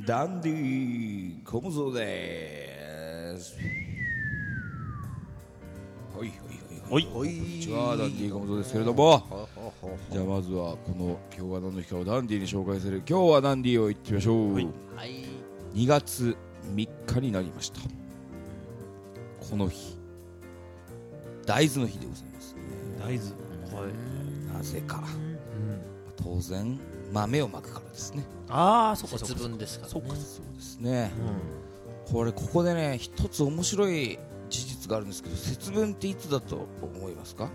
ダンディ小無造です。はいはい、 こんにちは、ダンディ小無造ですけれども、じゃあまずはこの今日は何の日かをダンディに紹介する今日はダンディを言ってみましょう。はい、2月3日になりました。この日大豆の日でございますね。 大豆、はい、 なぜか、当然豆をまくからですね。 ああ、そっか節分ですからね。 そうですね、ここでね一つ面白い事実があるんですけど、節分っていつだと思いますか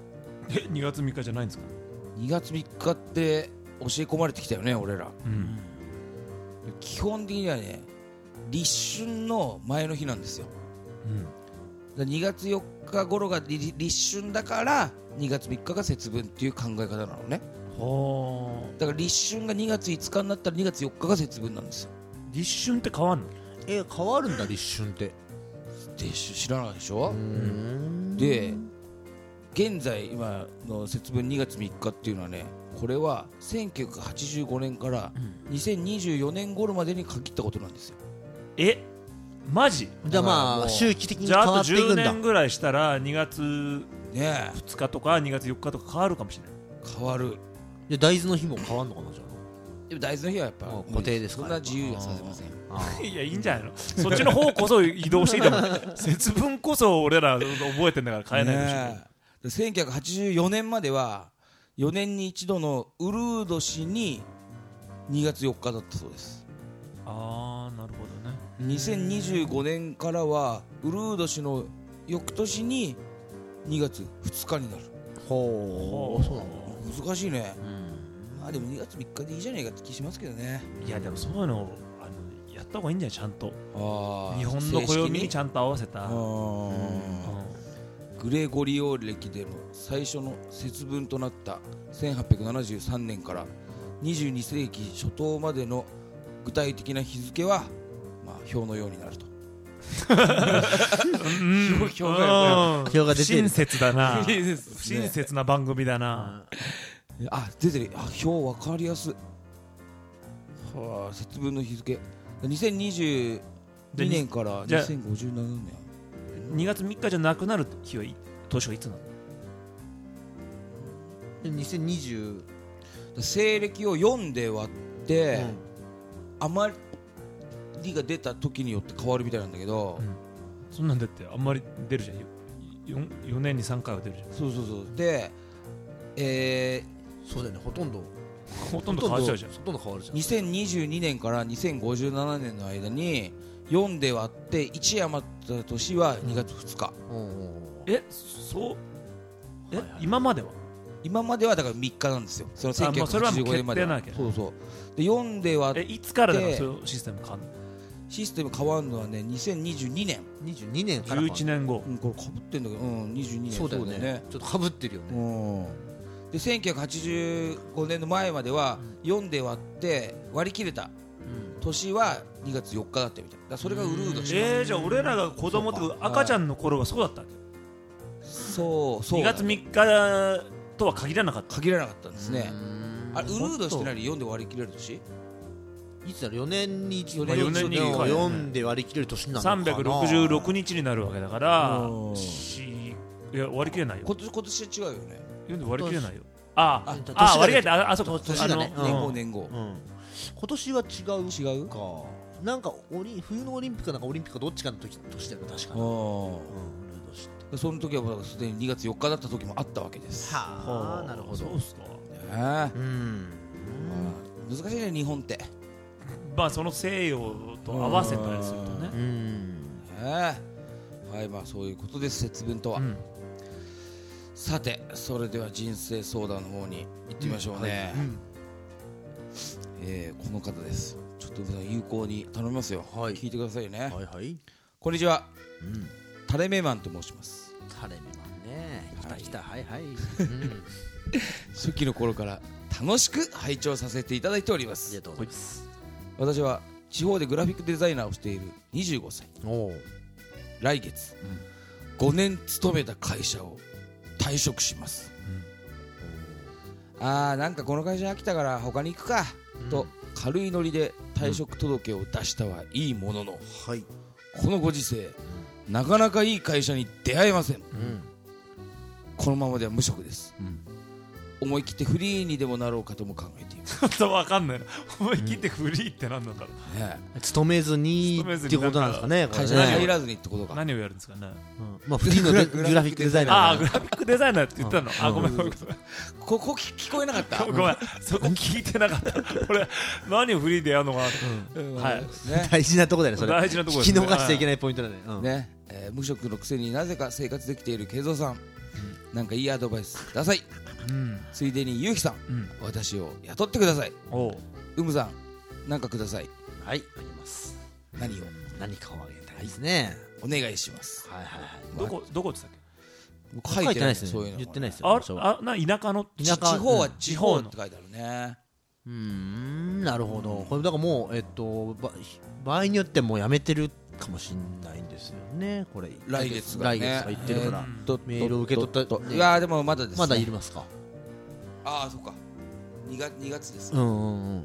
？2月3日じゃないんですか ？2月3日って教え込まれてきたよね、俺ら、基本的にはね立春の前の日なんですよ。2月4日頃が立春だから2月3日が節分っていう考え方なのね。だから立春が2月5日になったら2月4日が節分なんですよ。 立春って変わんの？ 変わるんだ、立春って。 知らないでしょ。で現在今の節分2月3日っていうのはね、これは1985年から2024年頃までに限ったことなんですよ。 マジ？ じゃあまあ周期的に変わっていくんだ。 じゃああと10年ぐらいしたら2月ね 2日とか2月4日とか変わるかもしれない。 変わる。 で大豆の日も変わるのかな。じゃあでも大豆の日はやっぱ固定ですから。 そんな自由はさせません。 いや、いいんじゃないの。そっちの方こそ移動していいと思う。節分こそ俺ら覚えてんだから変えないでしょ。 1984年までは4年に一度のウルー年に2月4日だったそうです。 ああ、なるほどね。 2025年からはウルー年の翌年に2月2日になる。 ほう、そうなの。 難しいね。まあでも2月3日でいいじゃないかって気しますけどね。 いやでもそういうのやった方がいいんじゃない？ちゃんと日本の暦にちゃんと合わせた。 グレゴリオ暦での最初の節分となった1873年から22世紀初頭までの具体的な日付は、まあ、表のようになると。 表が出てる。 親切だな。親切な番組だな。 出てる。表分かりやすい。節分の日付2022年から2057年。 2月3日じゃなくなる日は年はいつなの ？2020 西暦を4で割って、余りが出た時によって変わるみたいなんだけど、 そんなんだってあんまり出るじゃん。4年に3回は出るじゃん。 そうで、 そうだよね。ほとんど変わっちゃうじゃん。 2022年から2057年の間に4で割って1余った年は2月2日。 今まではだから3日なんですよ。その1985年までは。そうで4で割っていつからだからそういうシステム変わるの？ システム変わるのはね2022年から11年後。 これかぶってんだけど、22年。 そうだよね。ちょっとかぶってるよね。 で1985年の前までは4で割って割り切れた年は2月4日だったみたいだ。それがウルードします。 じゃあ俺らが子供って赤ちゃんの頃はそうだったわけ？ そう 2月3日とは限らなかったんですね。ウルードして何？4で割り切れる年いつだろう。4年に一度 4年に1回 4で割り切れる年なのかな。 366日になるわけだからいや割り切れないよ。 今年は違うよね。 4で割り切れないよ。割り切れた。そうか、 年だね。年号。 今年は違うか。なんか冬のオリンピックかなんかオリンピックかどっちかの年だよね、確かに。 その時はすでに2月4日だった時もあったわけです。 はあ、なるほど。 そうっすか。 難しいね、日本って。 まあその西洋と合わせたりするとね。 はい、まあそういうことです、節分とは。さて、それでは人生相談の方に行ってみましょうね。この方です。ちょっと有効に頼みますよ。聞いてくださいね。こんにちは。タレメマンと申します。 タレメマンね。来た。 初期の頃から楽しく拝聴させていただいております。 ありがとうございます。 私は地方でグラフィックデザイナーをしている25歳。来月、5年勤めた会社を退職します。なんかこの会社飽きたから他に行くかと軽いノリで退職届を出したはいいものの、 はい、 このご時世なかなかいい会社に出会えません。このままでは無職です。思い切ってフリーにでもなろうかとも考えています。 ちょっとわかんないな。思い切ってフリーって何なんだろうね。 勤めずにっていうことなんですかね。 会社に入らずにってことか。 何をやるんですかね。 まあフリーのグラフィックデザイナー。 ああ、グラフィックデザイナーって言ったの。あ、ごめんごめん。 ここ聞こえなかった。 ごめん、そこ聞いてなかった。俺何をフリーでやるのかな。はい。 大事なとこだよね。それ。 大事なとこ。 聞き逃しちゃいけないポイントだね。 ね。無職のくせになぜか生活できている慶三さん。なんかいいアドバイスください。ついでにゆうきさん、私を雇ってください。うむさん、なんかください。 はい、あります。 何かをあげたいですね。 お願いします。 はいはいはい。 どこって言ったっけ？ 書いてないですね。 そういうの言ってないですよ。 田舎の地方は地方って書いてあるね。 なるほど。これだからもう場合によってもうやめてるかもしれないんですよね。これ来月が言ってるからメールを受け取った。 いやでもまだですね。 まだいりますか。 ああ、そっか。2月です。 グラフィ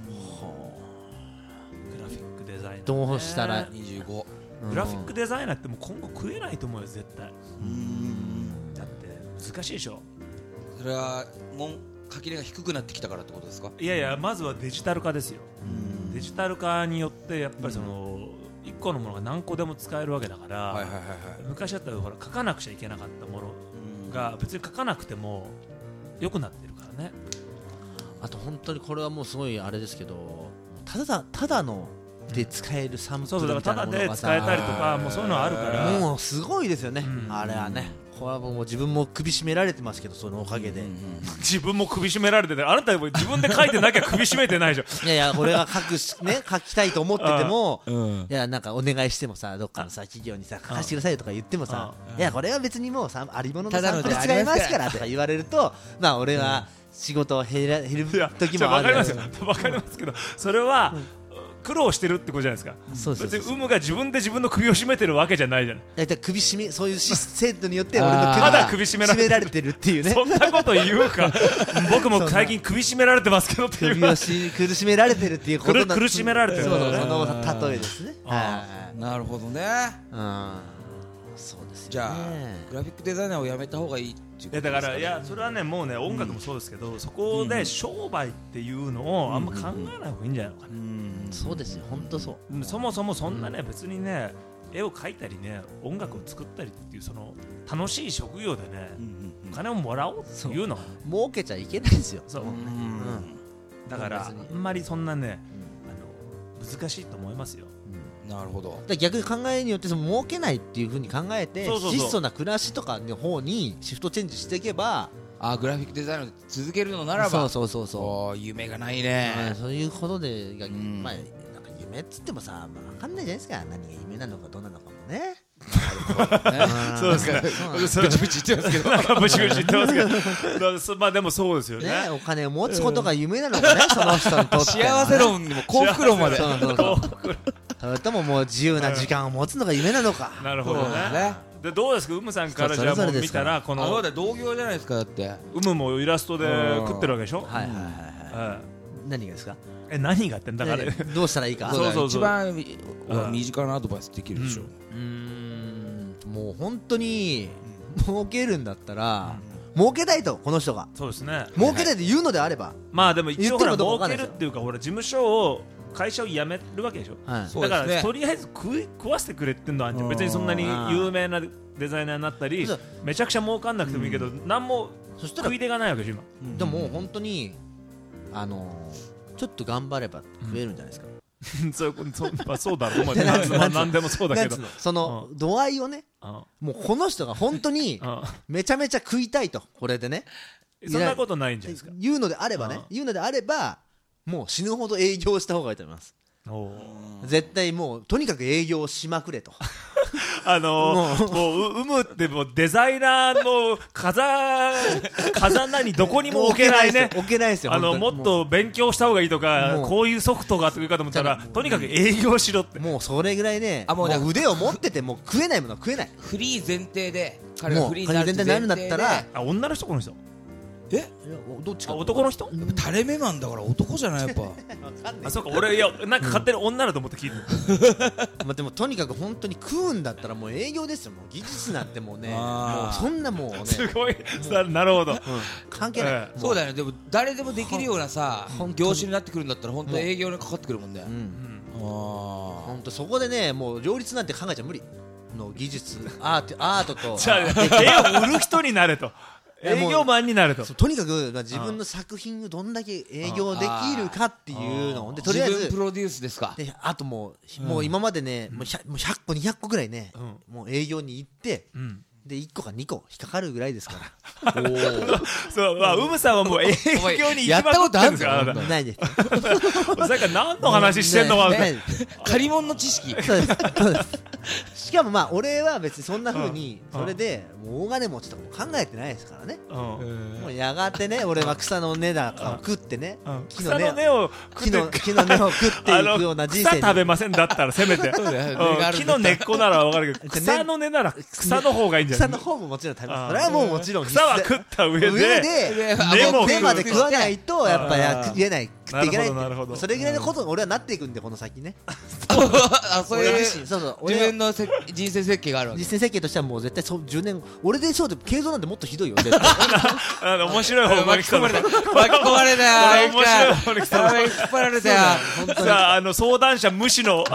ックデザイナー。 どうしたら 25。 グラフィックデザイナーってもう今後食えないと思うよ絶対。だって難しいでしょ。 それは垣根が低くなってきたからってことですか？ いやいや、まずはデジタル化ですよ。デジタル化によってやっぱりその1個のものが何個でも使えるわけだから、昔だったらほら書かなくちゃいけなかったものが別に書かなくても良くなってるからね。 あと本当にこれはもうすごいあれですけど、ただので使えるサンプルみたいなものがただで使えたりとか、もうそういうのあるからもうすごいですよね。あれはね、これはもう自分も首絞められてますけど、そのおかげで自分も首絞められてて、あなた自分で書いてなきゃ首絞めてないじゃん。 いやいや、俺が書きたいと思ってても、いやなんかお願いしてもさ、どっかのさ企業にさ書かせてくださいとか言ってもさ、いやこれは別にもうありもののサンプル使いますからとか言われると、まあ俺は仕事を減る時もある。 わかりますけど、それは苦労してるってことじゃないですか。別にが自分で自分の首を絞めてるわけじゃないじゃない。 だいたいそういう制度によって俺の首が絞められてるっていうね。 そんなこと言うか。僕も最近首絞められてますけどっていう。 首を苦しめられてるっていうこと苦しめられてる。 その例えですね。 なるほどね。 そうですよね。 じゃあグラフィックデザイナーをやめた方がいいっていうことですかね。 だからいや、それはね、もうね、音楽もそうですけど、そこで商売っていうのをあんま考えない方がいいんじゃないのかな。 そうですよ、本当そう。 そもそもそんなね、別にね、絵を描いたりね、音楽を作ったりっていうその楽しい職業でね、お金をもらおうっていうのは儲けちゃいけないですよ。 そう。だからあんまりそんなね、難しいと思いますよ。 なるほど。 逆に考えによって儲けないっていう風に考えて、質素な暮らしとかの方にシフトチェンジしていけば、 グラフィックデザイナーで続けるのならば、 そう夢がないね。 そういうことで、まあなんか夢っつってもさ、分かんないじゃないですか。何が夢なのかどうなのかもね。 そうですか。 ブチブチ言ってますけど。 なんかブチブチ言ってますけど。まあでもそうですよね。 お金を持つことが夢なのかね、その人にとって。 幸せ論にも幸福論まで。 それとももう自由な時間を持つのが夢なのか。 なるほどね。でどうですか、うむさんからじゃあもう見たら、この同業じゃないですか。だってうむもイラストで食ってるわけでしょ。 はいはいはい。何がですか。 何がってんだから。 どうしたらいいか。 一番身近なアドバイスできるでしょ。 もう本当に儲けるんだったら儲けたいと、この人が。 そうですね。 儲けたいと言うのであれば、 まあでも一応ほら儲けるっていうか、ほら事務所を会社を辞めるわけでしょ。だからとりあえず食わせてくれってんのは別にそんなに有名なデザイナーになったりめちゃくちゃ儲かんなくてもいいけど、何も食い手がないわけでしょ今。 でも本当にちょっと頑張れば食えるんじゃないですか。 そうだろう。何でもそうだけど、 その度合いをね、もうこの人が本当にめちゃめちゃ食いたいと、これでね、 そんなことないんじゃないですか。 言うのであればもう死ぬほど営業した方がいいと思います。絶対もうとにかく営業しまくれと。 もうむってもうデザイナーの風穴にどこにも置けないね。 置けないですよ。 もっと勉強した方がいいとか、こういうソフトがというかと思ったら、とにかく営業しろって。 もうそれぐらいね、もう腕を持っててもう食えないものは食えない。 フリー前提で、 彼がフリーになるんだったら、 女の人この人。 どっちか男の人タレメマンだから男じゃないやっぱあそうか俺いやなんか勝手に女だと思って聞いてまあでもとにかく本当に食うんだったらもう営業ですよ。もう技術なんてもうねもうそんなもうねすごいなるほど関係ないそうだよね。でも誰でもできるようなさ業種になってくるんだったら本当営業にかかってくるもんね。 本当そこでねもう両立なんて考えちゃ無理の技術アートとじゃあ絵を売る人になれと営業マンになるととにかく自分の作品をどんだけ営業できるかっていうのでとりあえず自分プロデュースですか。 であともう今までねもう100個200個ぐらいねもう営業に行ってで1個か2個引っかかるぐらいですからそううむさんはもう営業に行きまくってるんですか。 ないですさっき何の話してんのか借り物の知識そうですしかもまあ俺は別にそんな風にそれでもう大金持ちとかも考えてないですからね。もうやがてね俺は草の根だかを食ってね草の根を木の根を食っていくような人生草食べませんだったらせめて木の根っこなら分かるけど草の根なら草の方がいいんじゃない。 草の方ももちろん食べます。それはもうもちろん草は食った上で根まで食わないとやっぱ食えない食っていけないってそれぐらいのこと俺はなっていくんでこの先ねそういう自分の人生設計があるわけ。 人生設計としてはもう絶対10年俺でしょうで継続なんてもっとひどいよ面白い方向に来た巻き込まれたよ。 面白い方に来た引っ張られたよ。 さあ相談者無視の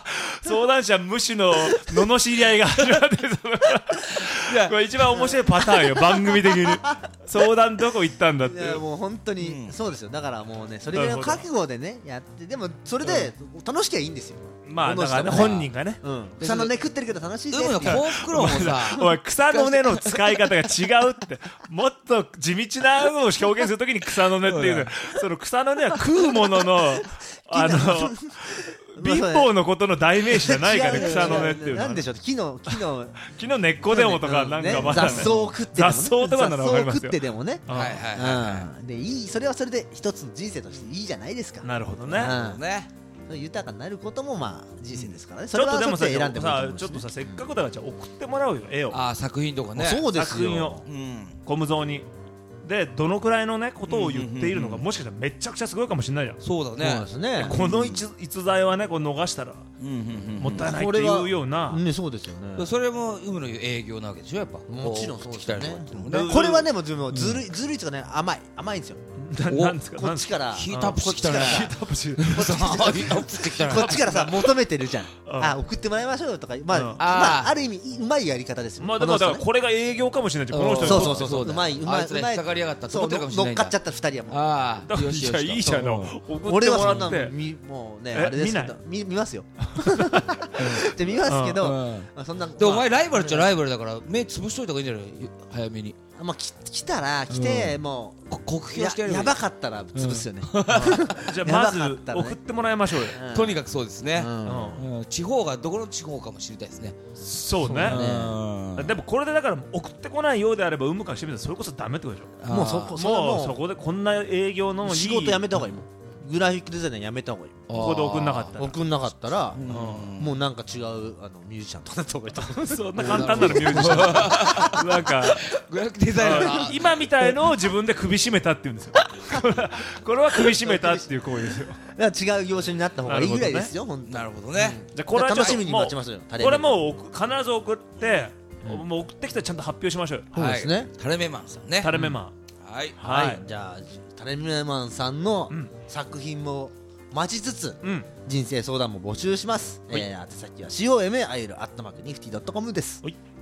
罵り合いが始まってこれ一番面白いパターンよ番組的に相談どこ行ったんだって。 いやもう本当にそうですよ。だからもうねそれぐらいの覚悟でねやってでもそれで楽しきゃいいんですよ。 まあだから本人がね草の根食ってるけど楽しいです幸福論もさおい草の根の使い方が違うってもっと地道なのを表現するときに草の根っていうその草の根は食うものの貧乏のことの代名詞じゃないから草の根っていうのはなんでしょう木の根っこでもとかなんかまだ雑草を食って雑草とかなら分かりますよ。 雑草を食ってでもねでいいそれはそれで一つの人生としていいじゃないですか。 なるほどね豊かになることもまあ人生ですからね。 ちょっとでもさ選んでもいいちょっとさせっかくだからじゃあ送ってもらうよ絵を作品とかね。 そうです作品をコムゾーにでどのくらいのねことを言っているのかもしかしたらめちゃくちゃすごいかもしれないじゃん。 そうだね。 そうですね。 この逸材はねこう逃したらもったいないっていうようなそうですよね。 それも有無の営業なわけでしょやっぱ。 もちろんそうですよね。 これはねもうずるいというかね甘いんですよ。 なんですかこっちからヒートアップしてきたね。 こっちからさ求めてるじゃん。送ってもらいましょうよとかある意味うまいやり方ですよ。 まあでもだからこれが営業かもしれない。この人そううまいあいつら引っかかりやがったって思ってるかもしれない。 乗っかっちゃった2人はもう。 ああよしよしいいじゃん。 俺はそんなのもうねあれですけど見ますよ。で見ますけどそんな。 でお前ライバルっちゃライバルだから目つぶしといた方がいいんじゃない早めに。 まあ来てもう酷評してやるやばかったら潰すよね。 じゃあまず送ってもらいましょうよ。 とにかくそうですね。地方がどこの地方かも知りたいですね。 そうね。でもこれでだから送ってこないようであればかしてみたらそれこそダメってことでしょ。 もうそこでこんな営業の仕事やめた方がいいもん。グラフィックデザイナーやめた方がいい。 ここで送んなかったらもうなんか違うミュージシャンとかなった方がいいと思う。 そんな簡単なのミュージシャンなんかグラフィックデザイナー今みたいのを自分で首絞めたっていうんですよ。これは首絞めたっていう行為ですよ。 違う業種になった方がいいぐらいですよ。 なるほどね。 じゃこれは楽しみに待ちますよ。 これもう必ず送ってもう送ってきたらちゃんと発表しましょうよ。 そうですね。 タレメマンさんね。 タレメマンはいじゃあタレメマンさんの作品も待ちつつ人生相談も募集します。宛先はCOMAIL@nifty.com です。